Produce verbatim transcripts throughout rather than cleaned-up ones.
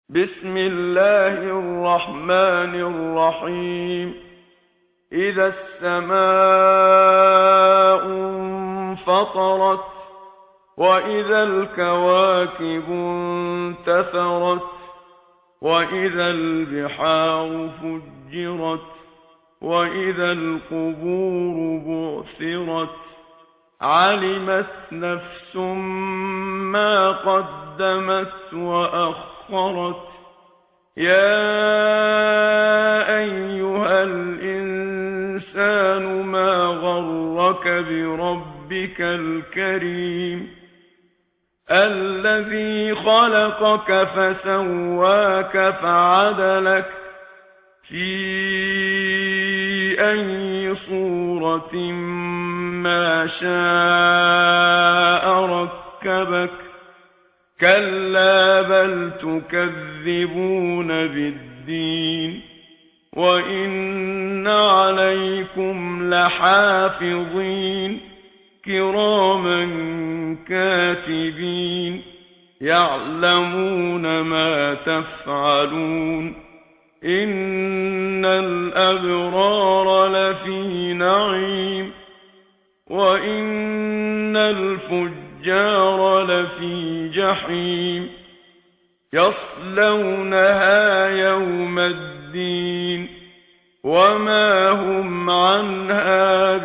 بسم الله الرحمن الرحيم. إذا السماء انفطرت وإذا الكواكب انتثرت وإذا البحار فجرت وإذا القبور بعثرت علمت نفس ما قدمت وأخرت. يا أيها الإنسان ما غرك بربك الكريم الذي خلقك فسواك فعدلك في أي صورة ما شاء ركبك. كلا بل تكذبون بالدين وإن عليكم لحافظين كراما كاتبين يعلمون ما تفعلون. إن الأبرار لفي نعيم وإن الفجار لفي جحيم يصلونها يوم الدين وما هم عنها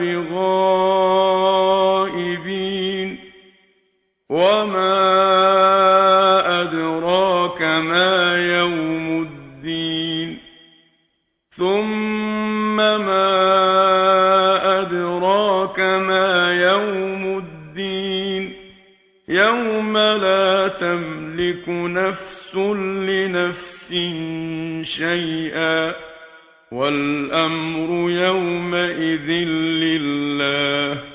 بغائبين. وما أدراك ما يوم الدين ثم ما أدراك ما يوم الدين يوم لا تملك نفس لنفس شيئا والأمر يومئذ لله.